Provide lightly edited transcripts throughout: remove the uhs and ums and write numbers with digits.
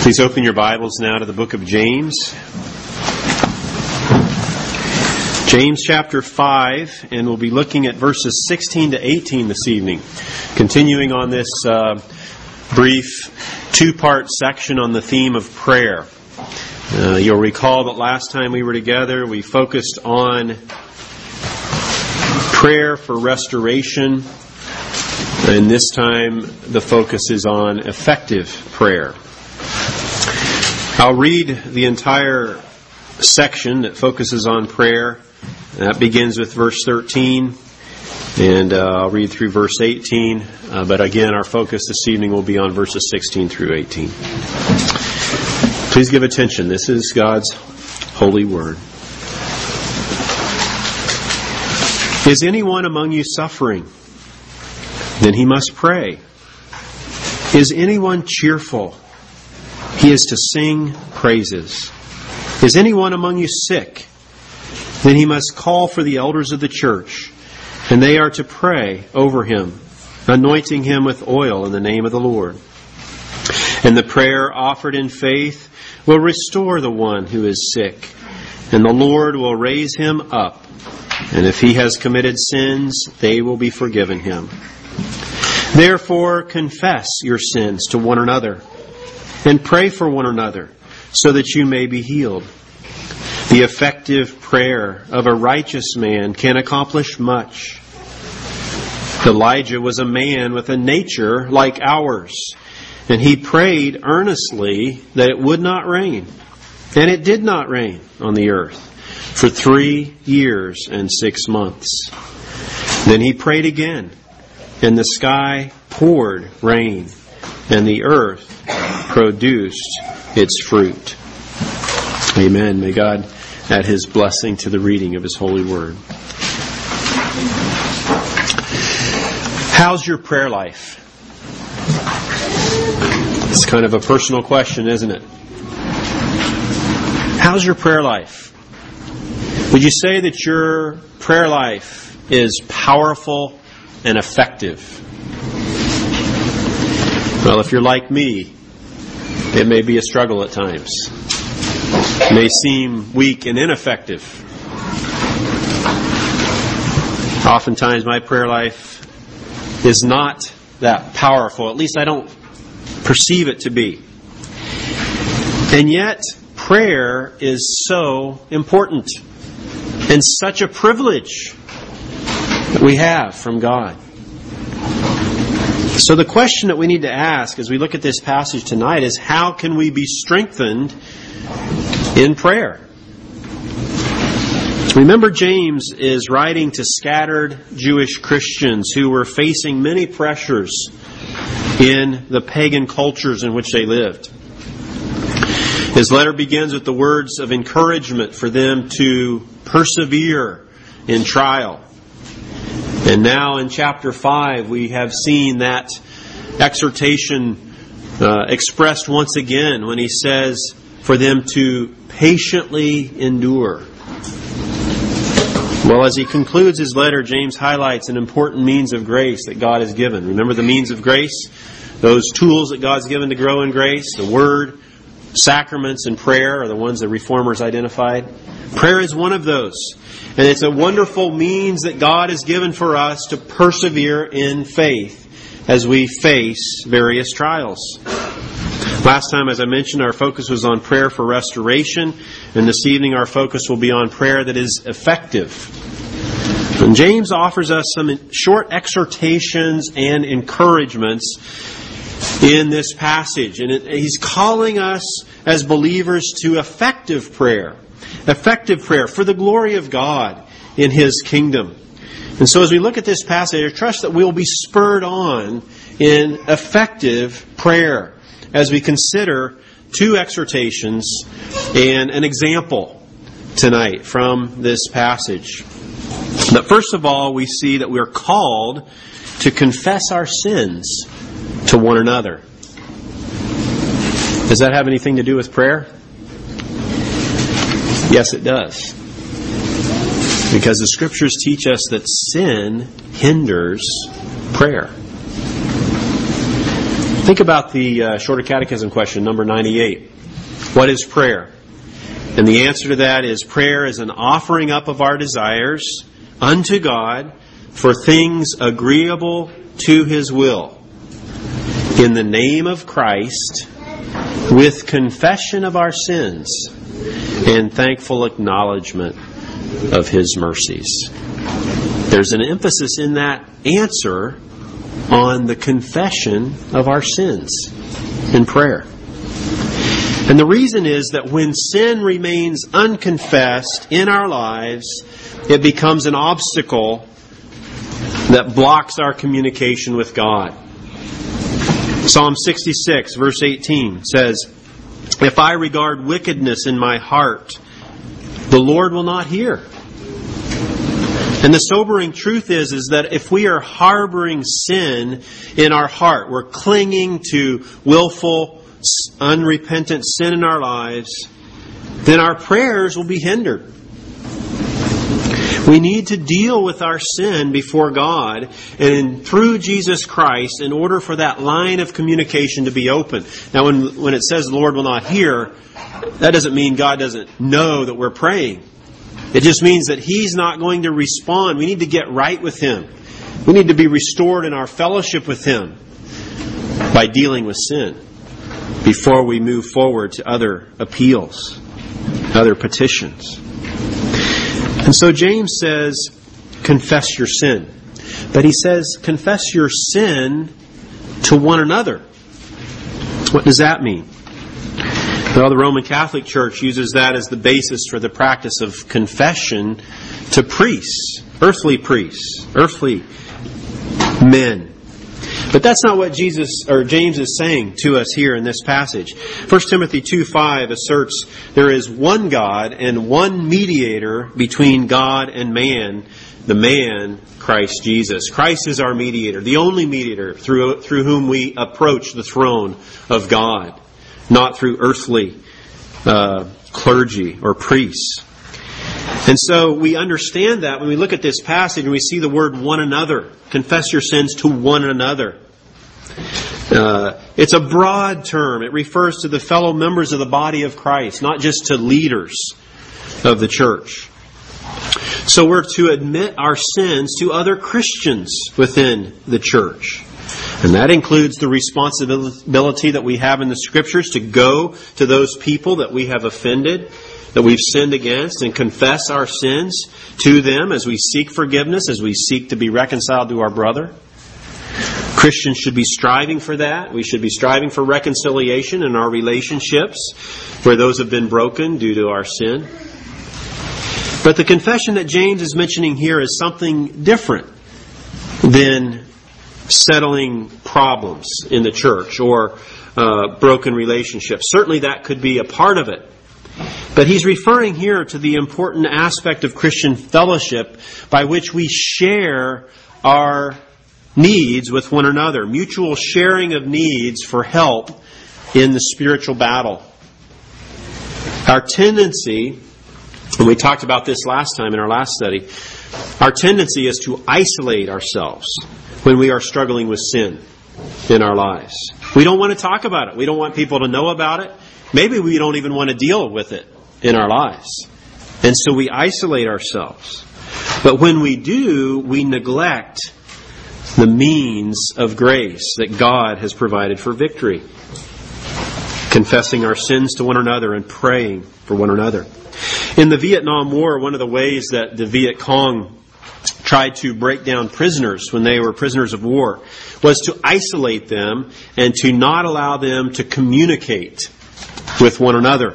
Please open your Bibles now to the book of James. James chapter 5, and we'll be looking at verses 16 to 18 this evening. Continuing on this brief two-part section on the theme of prayer. You'll recall that last time we were together, we focused on prayer for restoration. And this time, the focus is on effective prayer. I'll read the entire section that focuses on prayer. That begins with verse 13, and I'll read through verse 18. But again, our focus this evening will be on verses 16 through 18. Please give attention. This is God's holy word. Is anyone among you suffering? Then he must pray. Is anyone cheerful? He is to sing praises. Is anyone among you sick? Then he must call for the elders of the church, and they are to pray over him, anointing him with oil in the name of the Lord. And the prayer offered in faith will restore the one who is sick, and the Lord will raise him up. And if he has committed sins, they will be forgiven him. Therefore, confess your sins to one another, and pray for one another, so that you may be healed. The effective prayer of a righteous man can accomplish much. Elijah was a man with a nature like ours, and he prayed earnestly that it would not rain. And it did not rain on the earth for 3 years and 6 months. Then he prayed again, and the sky poured rain, and the earth produced its fruit. Amen. May God add His blessing to the reading of His holy word. How's your prayer life? It's kind of a personal question, isn't it? How's your prayer life? Would you say that your prayer life is powerful and effective? Well, if you're like me, it may be a struggle at times. It may seem weak and ineffective. Oftentimes my prayer life is not that powerful. At least I don't perceive it to be. And yet, prayer is so important and such a privilege that we have from God. So the question that we need to ask as we look at this passage tonight is, how can we be strengthened in prayer? Remember, James is writing to scattered Jewish Christians who were facing many pressures in the pagan cultures in which they lived. His letter begins with the words of encouragement for them to persevere in trial. And now in chapter 5, we have seen that exhortation expressed once again when he says for them to patiently endure. Well, as he concludes his letter, James highlights an important means of grace that God has given. Remember the means of grace? Those tools that God's given to grow in grace, the Word, sacraments, and prayer are the ones the Reformers identified. Prayer is one of those. And it's a wonderful means that God has given for us to persevere in faith as we face various trials. Last time, as I mentioned, our focus was on prayer for restoration. And this evening our focus will be on prayer that is effective. And James offers us some short exhortations and encouragements in this passage. And he's calling us as believers to effective prayer. Effective prayer for the glory of God in His kingdom. And so as we look at this passage, I trust that we'll be spurred on in effective prayer as we consider two exhortations and an example tonight from this passage. But first of all, we see that we're called to confess our sins to one another. Does that have anything to do with prayer? Yes, it does. Because the Scriptures teach us that sin hinders prayer. Think about the Shorter Catechism question, number 98. What is prayer? And the answer to that is, prayer is an offering up of our desires unto God for things agreeable to His will, in the name of Christ, with confession of our sins and thankful acknowledgement of His mercies. There's an emphasis in that answer on the confession of our sins in prayer. And the reason is that when sin remains unconfessed in our lives, it becomes an obstacle that blocks our communication with God. Psalm 66, verse 18 says, "If I regard wickedness in my heart, the Lord will not hear." And the sobering truth is that if we are harboring sin in our heart, we're clinging to willful, unrepentant sin in our lives, then our prayers will be hindered. We need to deal with our sin before God and through Jesus Christ in order for that line of communication to be open. Now, when it says the Lord will not hear, that doesn't mean God doesn't know that we're praying. It just means that He's not going to respond. We need to get right with Him. We need to be restored in our fellowship with Him by dealing with sin before we move forward to other appeals, other petitions. And so James says, confess your sin. But he says, confess your sin to one another. What does that mean? Well, the Roman Catholic Church uses that as the basis for the practice of confession to priests, earthly men. But that's not what James is saying to us here in this passage. 1 Timothy 2:5 asserts there is one God and one mediator between God and man, the man, Christ Jesus. Christ is our mediator, the only mediator through whom we approach the throne of God, not through earthly clergy or priests. And so we understand that when we look at this passage and we see the word one another. Confess your sins to one another. It's a broad term. It refers to the fellow members of the body of Christ, not just to leaders of the church. So we're to admit our sins to other Christians within the church. And that includes the responsibility that we have in the Scriptures to go to those people that we have offended, that we've sinned against, and confess our sins to them as we seek forgiveness, as we seek to be reconciled to our brother. Christians should be striving for that. We should be striving for reconciliation in our relationships where those have been broken due to our sin. But the confession that James is mentioning here is something different than settling problems in the church or broken relationships. Certainly that could be a part of it. But he's referring here to the important aspect of Christian fellowship by which we share our needs with one another. Mutual sharing of needs for help in the spiritual battle. Our tendency, and we talked about this last time in our last study, our tendency is to isolate ourselves when we are struggling with sin in our lives. We don't want to talk about it. We don't want people to know about it. Maybe we don't even want to deal with it in our lives. And so we isolate ourselves. But when we do, we neglect the means of grace that God has provided for victory. Confessing our sins to one another and praying for one another. In the Vietnam War, one of the ways that the Viet Cong tried to break down prisoners when they were prisoners of war was to isolate them and to not allow them to communicate with one another.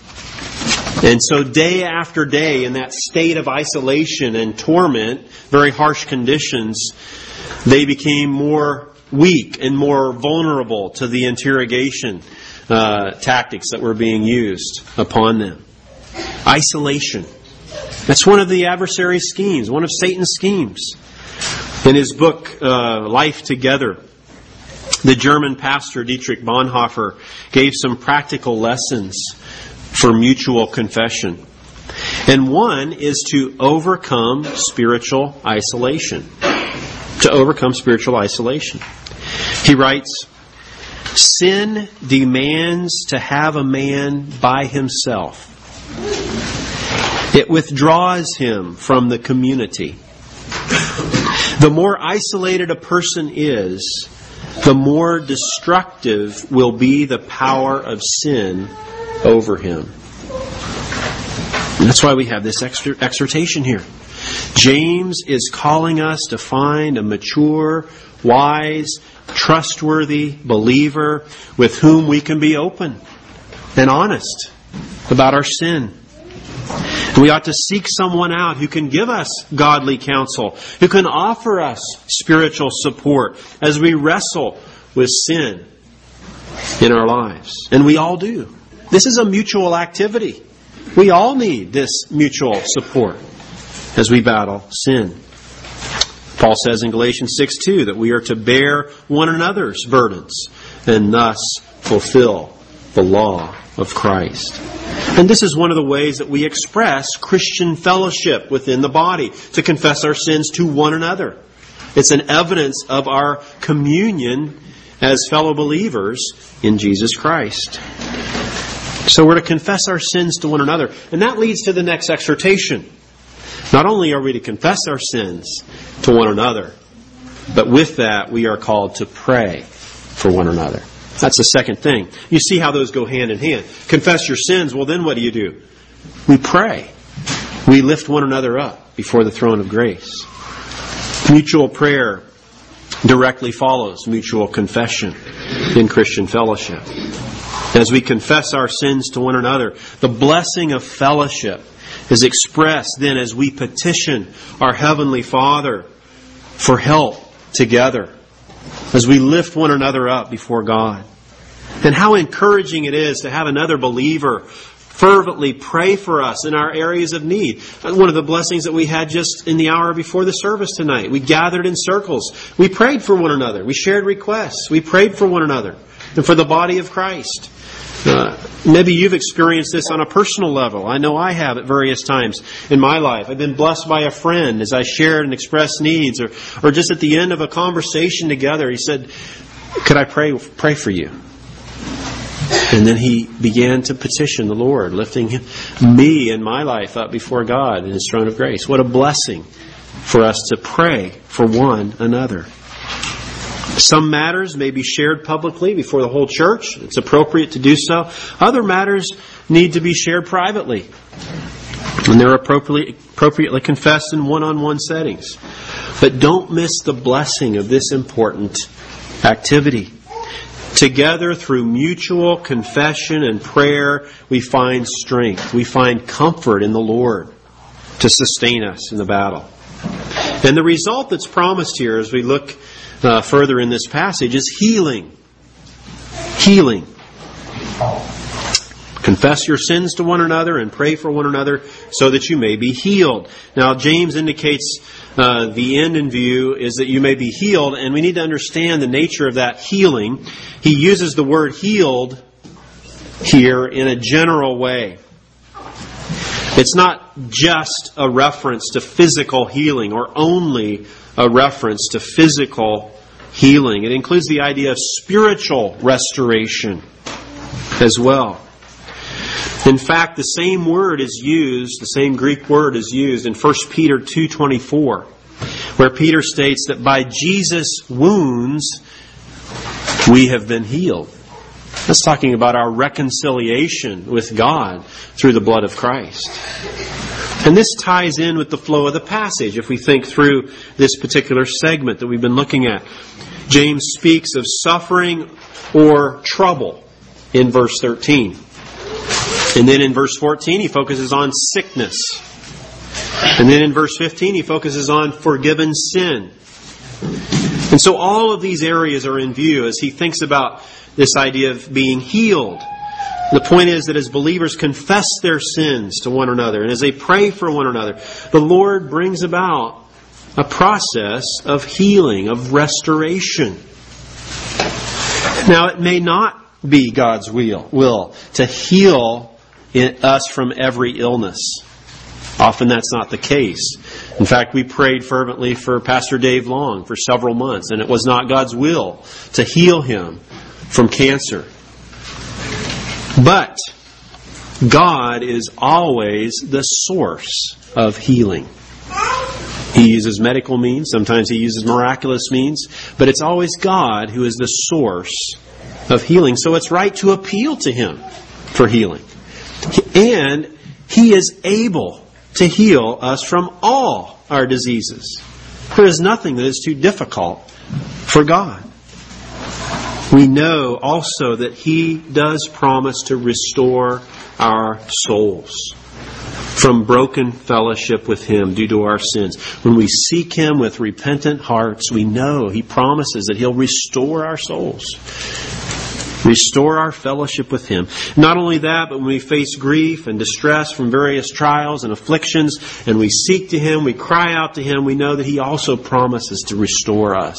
And so day after day, in that state of isolation and torment, very harsh conditions, they became more weak and more vulnerable to the interrogation tactics that were being used upon them. Isolation. That's one of the adversary's schemes, one of Satan's schemes. In his book, Life Together, the German pastor Dietrich Bonhoeffer gave some practical lessons for mutual confession. And one is to overcome spiritual isolation. To overcome spiritual isolation. He writes, Sin demands to have a man by himself. It withdraws him from the community. The more isolated a person is, the more destructive will be the power of sin over him. And that's why we have this exhortation here. James is calling us to find a mature, wise, trustworthy believer with whom we can be open and honest about our sin. We ought to seek someone out who can give us godly counsel, who can offer us spiritual support as we wrestle with sin in our lives. And we all do. This is a mutual activity. We all need this mutual support as we battle sin. Paul says in Galatians 6:2 that we are to bear one another's burdens and thus fulfill the law of Christ. And this is one of the ways that we express Christian fellowship within the body, to confess our sins to one another. It's an evidence of our communion as fellow believers in Jesus Christ. So we're to confess our sins to one another. And that leads to the next exhortation. Not only are we to confess our sins to one another, but with that we are called to pray for one another. That's the second thing. You see how those go hand in hand. Confess your sins, well then what do? We pray. We lift one another up before the throne of grace. Mutual prayer directly follows mutual confession in Christian fellowship. As we confess our sins to one another, the blessing of fellowship is expressed then as we petition our Heavenly Father for help together, as we lift one another up before God. And how encouraging it is to have another believer fervently pray for us in our areas of need. One of the blessings that we had just in the hour before the service tonight. We gathered in circles. We prayed for one another. We shared requests. We prayed for one another and for the body of Christ. Maybe you've experienced this on a personal level. I know I have at various times in my life. I've been blessed by a friend as I shared and expressed needs, or just at the end of a conversation together, he said, "Could I pray for you?" And then he began to petition the Lord, lifting me and my life up before God in His throne of grace. What a blessing for us to pray for one another. Some matters may be shared publicly before the whole church. It's appropriate to do so. Other matters need to be shared privately, and they're appropriately confessed in one-on-one settings. But don't miss the blessing of this important activity. Together, through mutual confession and prayer, we find strength. We find comfort in the Lord to sustain us in the battle. And the result that's promised here as we look further in this passage is healing. Healing. Confess your sins to one another and pray for one another so that you may be healed. Now, James indicates the end in view is that you may be healed, and we need to understand the nature of that healing. He uses the word healed here in a general way. It's not just a reference to physical healing or only a reference to physical healing. It includes the idea of spiritual restoration as well. In fact, the same word is used, the same Greek word is used in 1 Peter 2:24, where Peter states that by Jesus' wounds we have been healed. That's talking about our reconciliation with God through the blood of Christ. And this ties in with the flow of the passage if we think through this particular segment that we've been looking at. James speaks of suffering or trouble in verse 13. And then in verse 14 he focuses on sickness. And then in verse 15 he focuses on forgiven sin. And so all of these areas are in view as he thinks about this idea of being healed. The point is that as believers confess their sins to one another and as they pray for one another, the Lord brings about a process of healing, of restoration. Now, it may not be God's will to heal us from every illness. Often that's not the case. In fact, we prayed fervently for Pastor Dave Long for several months, and it was not God's will to heal him from cancer. But God is always the source of healing. He uses medical means, sometimes He uses miraculous means, but it's always God who is the source of healing. So it's right to appeal to Him for healing. And He is able to heal us from all our diseases. There is nothing that is too difficult for God. We know also that He does promise to restore our souls from broken fellowship with Him due to our sins. When we seek Him with repentant hearts, we know He promises that He'll restore our souls. Restore our fellowship with Him. Not only that, but when we face grief and distress from various trials and afflictions, and we seek to Him, we cry out to Him, we know that He also promises to restore us,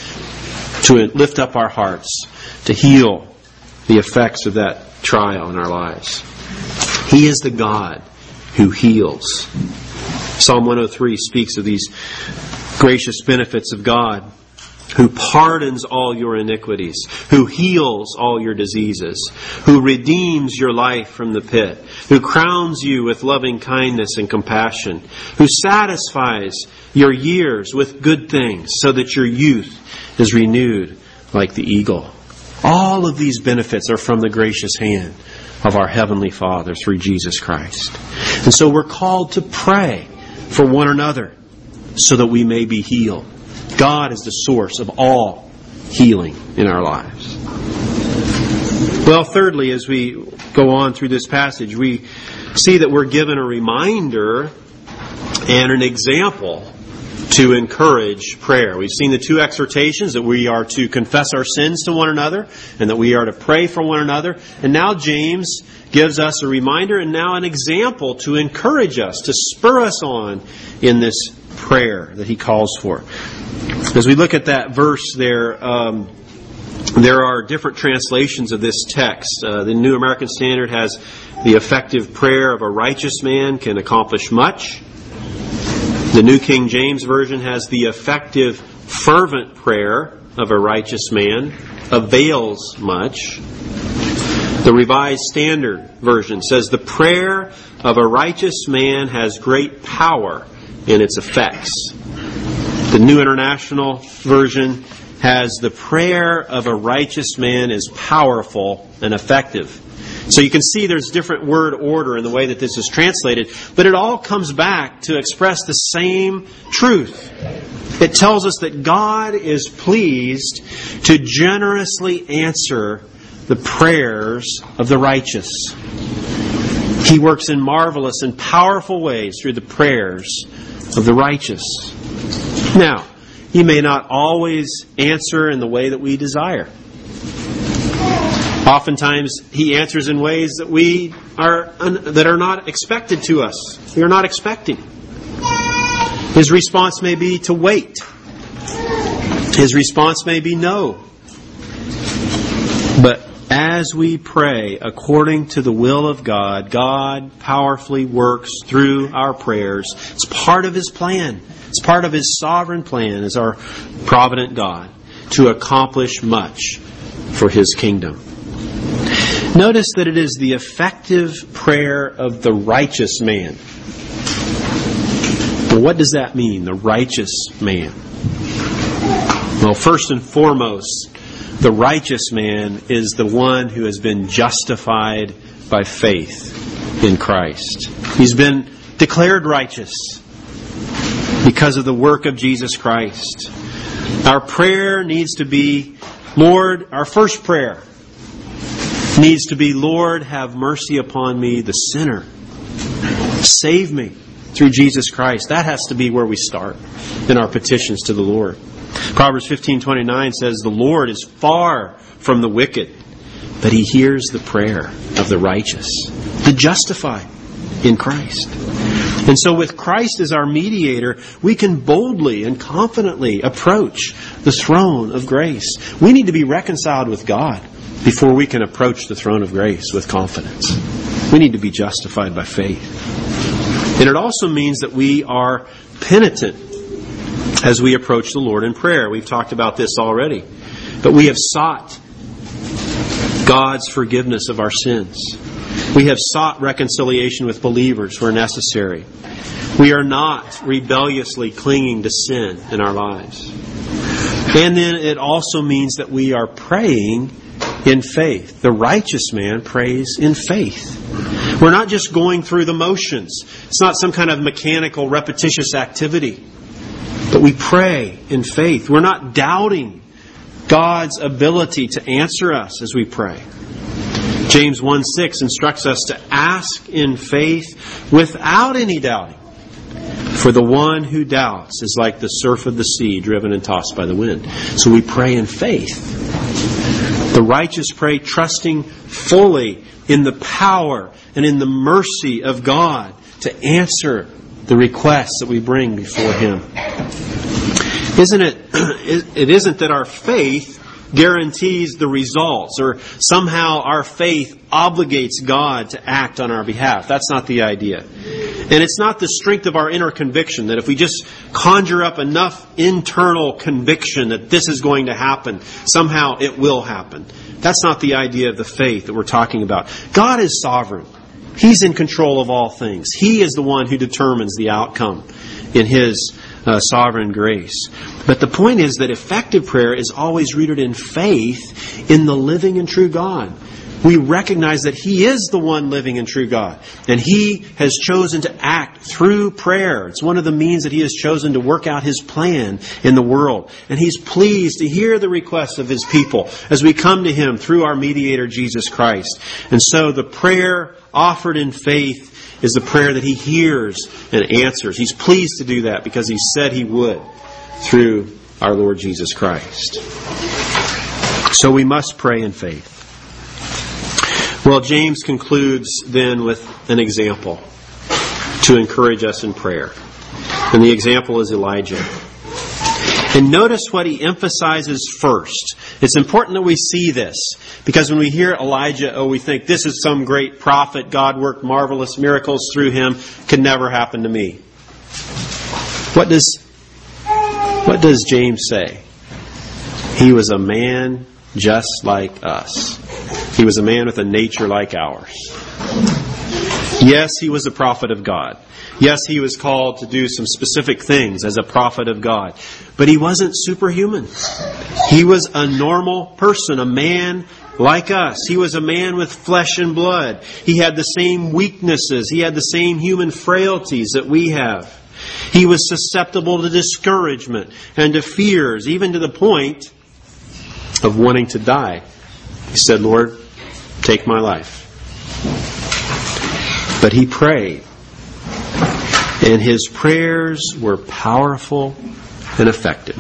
to lift up our hearts, to heal the effects of that trial in our lives. He is the God who heals. Psalm 103 speaks of these gracious benefits of God, who pardons all your iniquities, who heals all your diseases, who redeems your life from the pit, who crowns you with loving kindness and compassion, who satisfies your years with good things so that your youth is renewed like the eagle. All of these benefits are from the gracious hand of our Heavenly Father through Jesus Christ. And so we're called to pray for one another so that we may be healed. God is the source of all healing in our lives. Well, thirdly, as we go on through this passage, we see that we're given a reminder and an example to encourage prayer. We've seen the two exhortations, that we are to confess our sins to one another and that we are to pray for one another. And now James gives us a reminder and now an example to encourage us, to spur us on in this prayer that he calls for. As we look at that verse there, there are different translations of this text. The New American Standard has the effective prayer of a righteous man can accomplish much. The New King James Version has the effective, fervent prayer of a righteous man avails much. The Revised Standard Version says the prayer of a righteous man has great power in its effects. The New International Version has the prayer of a righteous man is powerful and effective. So you can see there's different word order in the way that this is translated, but it all comes back to express the same truth. It tells us that God is pleased to generously answer the prayers of the righteous. He works in marvelous and powerful ways through the prayers of the righteous. Now, He may not always answer in the way that we desire. Oftentimes, He answers in ways that are not expected to us. We are not expecting. His response may be to wait. His response may be no. But as we pray according to the will of God, God powerfully works through our prayers. It's part of His plan. It's part of His sovereign plan as our provident God to accomplish much for His kingdom. Notice that it is the effective prayer of the righteous man. Well, what does that mean, the righteous man? Well, first and foremost, the righteous man is the one who has been justified by faith in Christ. He's been declared righteous because of the work of Jesus Christ. Our prayer needs to be, Lord, our first prayer needs to be, Lord, have mercy upon me, the sinner. Save me through Jesus Christ. That has to be where we start in our petitions to the Lord. Proverbs 15:29 says, the Lord is far from the wicked, but He hears the prayer of the righteous, the justified in Christ. And so with Christ as our mediator, we can boldly and confidently approach the throne of grace. We need to be reconciled with God before we can approach the throne of grace with confidence. We need to be justified by faith. And it also means that we are penitent as we approach the Lord in prayer. We've talked about this already. But we have sought God's forgiveness of our sins. We have sought reconciliation with believers where necessary. We are not rebelliously clinging to sin in our lives. And then it also means that we are praying in faith. The righteous man prays in faith. We're not just going through the motions. It's not some kind of mechanical, repetitious activity. But we pray in faith. We're not doubting God's ability to answer us as we pray. James 1:6 instructs us to ask in faith without any doubting. For the one who doubts is like the surf of the sea, driven and tossed by the wind. So we pray in faith. The righteous pray trusting fully in the power and in the mercy of God to answer the requests that we bring before Him. It isn't that our faith guarantees the results, or somehow our faith obligates God to act on our behalf. That's not the idea. And it's not the strength of our inner conviction, that if we just conjure up enough internal conviction that this is going to happen, somehow it will happen. That's not the idea of the faith that we're talking about. God is sovereign. He's in control of all things. He is the one who determines the outcome in His sovereign grace. But the point is that effective prayer is always rooted in faith in the living and true God. We recognize that He is the one living and true God. And He has chosen to act through prayer. It's one of the means that He has chosen to work out His plan in the world. And He's pleased to hear the requests of His people as we come to Him through our mediator, Jesus Christ. And so the prayer offered in faith is the prayer that He hears and answers. He's pleased to do that because He said He would through our Lord Jesus Christ. So we must pray in faith. Well, James concludes then with an example to encourage us in prayer. And the example is Elijah. And notice what he emphasizes first. It's important that we see this, because when we hear Elijah, we think this is some great prophet. God worked marvelous miracles through him. Could never happen to me. What does James say? He was a man just like us. He was a man with a nature like ours. Yes, he was a prophet of God. Yes, he was called to do some specific things as a prophet of God. But he wasn't superhuman. He was a normal person, a man like us. He was a man with flesh and blood. He had the same weaknesses. He had the same human frailties that we have. He was susceptible to discouragement and to fears, even to the point of wanting to die. He said, Lord, take my life. But he prayed. And his prayers were powerful and effective.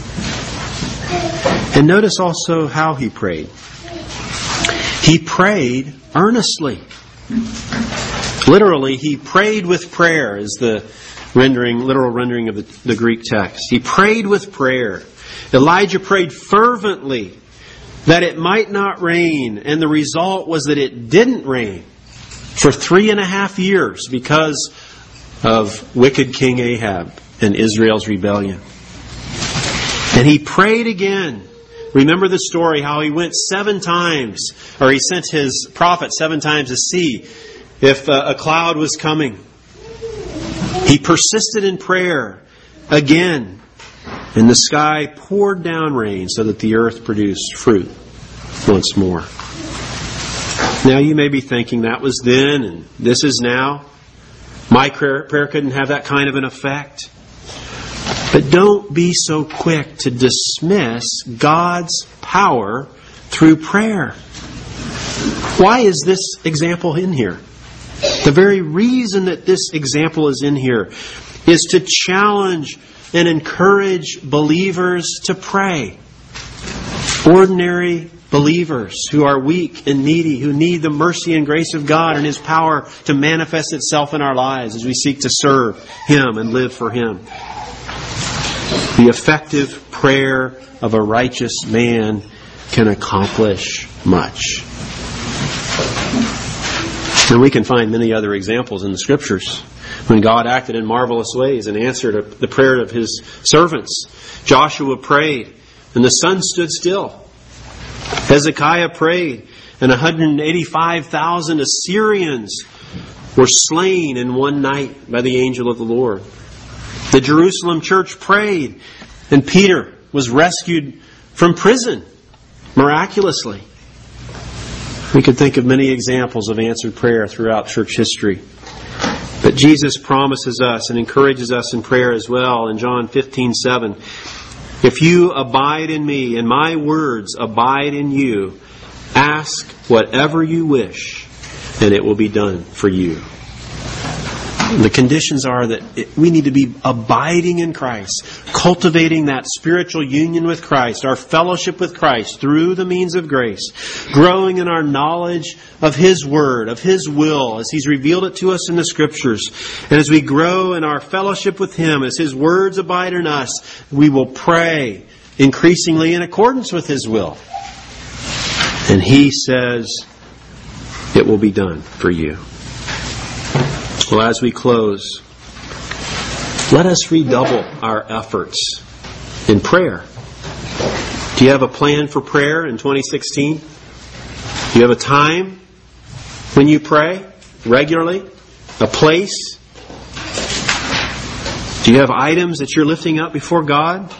And notice also how he prayed. He prayed earnestly. Literally, he prayed with prayer is the literal rendering of the Greek text. He prayed with prayer. Elijah prayed fervently that it might not rain, and the result was that it didn't rain for 3.5 years because of wicked King Ahab and Israel's rebellion. And he prayed again. Remember the story how he went 7 times, or he sent his prophet 7 times to see if a cloud was coming. He persisted in prayer again, and the sky poured down rain so that the earth produced fruit once more. Now you may be thinking that was then and this is now. My prayer couldn't have that kind of an effect. But don't be so quick to dismiss God's power through prayer. Why is this example in here? The very reason that this example is in here is to challenge and encourage believers to pray. Ordinary believers who are weak and needy, who need the mercy and grace of God and His power to manifest itself in our lives as we seek to serve Him and live for Him. The effective prayer of a righteous man can accomplish much. And we can find many other examples in the Scriptures when God acted in marvelous ways and answered the prayer of His servants. Joshua prayed, and the sun stood still. Hezekiah prayed, and 185,000 Assyrians were slain in one night by the angel of the Lord. The Jerusalem church prayed, and Peter was rescued from prison miraculously. We could think of many examples of answered prayer throughout church history. But Jesus promises us and encourages us in prayer as well in John 15:7. If you abide in me and my words abide in you, ask whatever you wish and it will be done for you. The conditions are that we need to be abiding in Christ, cultivating that spiritual union with Christ, our fellowship with Christ through the means of grace, growing in our knowledge of His Word, of His will, as He's revealed it to us in the Scriptures. And as we grow in our fellowship with Him, as His words abide in us, we will pray increasingly in accordance with His will. And He says, it will be done for you. Well, as we close, let us redouble our efforts in prayer. Do you have a plan for prayer in 2016? Do you have a time when you pray regularly? A place? Do you have items that you're lifting up before God?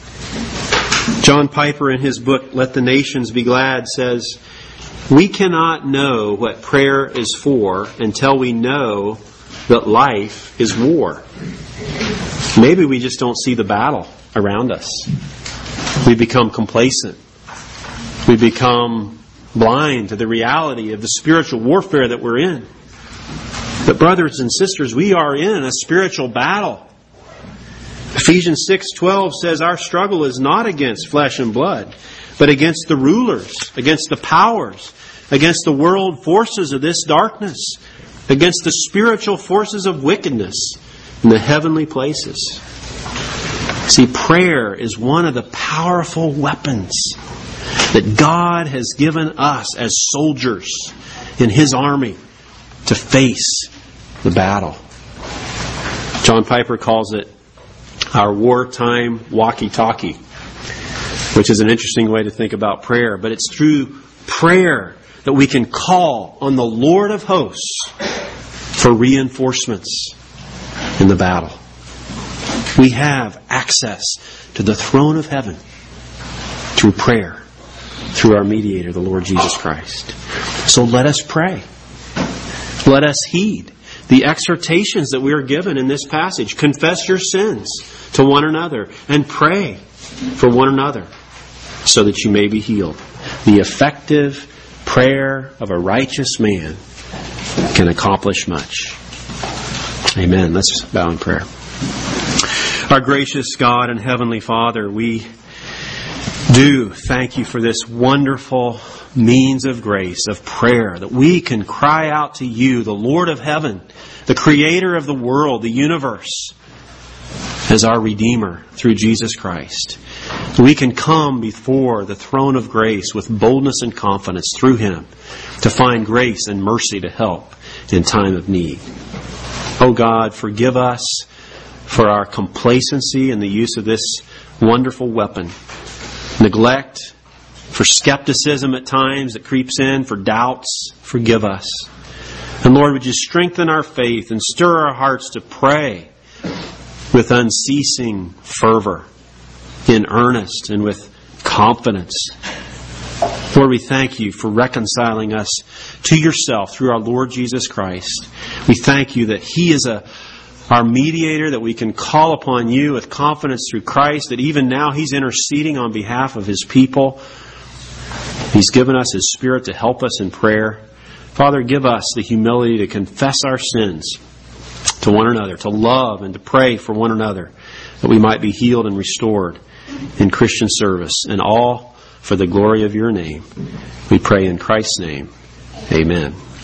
John Piper, in his book, Let the Nations Be Glad, says, we cannot know what prayer is for until we know that life is war. Maybe we just don't see the battle around us. We become complacent. We become blind to the reality of the spiritual warfare that we're in. But brothers and sisters, we are in a spiritual battle. Ephesians 6:12 says our struggle is not against flesh and blood, but against the rulers, against the powers, against the world forces of this darkness, against the spiritual forces of wickedness in the heavenly places. See, prayer is one of the powerful weapons that God has given us as soldiers in His army to face the battle. John Piper calls it our wartime walkie-talkie, which is an interesting way to think about prayer. But it's through prayer that we can call on the Lord of hosts for reinforcements in the battle. We have access to the throne of heaven through prayer, through our mediator, the Lord Jesus Christ. So let us pray. Let us heed the exhortations that we are given in this passage. Confess your sins to one another and pray for one another so that you may be healed. The effective prayer of a righteous man can accomplish much. Amen. Let's bow in prayer. Our gracious God and Heavenly Father, we do thank You for this wonderful means of grace, of prayer, that we can cry out to You, the Lord of heaven, the Creator of the world, the universe, as our Redeemer through Jesus Christ. We can come before the throne of grace with boldness and confidence through Him to find grace and mercy to help in time of need. Oh God, forgive us for our complacency in the use of this wonderful weapon. Neglect, for skepticism at times that creeps in, for doubts. Forgive us. And Lord, would You strengthen our faith and stir our hearts to pray with unceasing fervor, in earnest and with confidence. Lord, we thank You for reconciling us to Yourself through our Lord Jesus Christ. We thank You that He is our mediator, that we can call upon You with confidence through Christ, that even now He's interceding on behalf of His people. He's given us His Spirit to help us in prayer. Father, give us the humility to confess our sins to one another, to love and to pray for one another, that we might be healed and restored in Christian service, and all for the glory of Your name. We pray in Christ's name. Amen.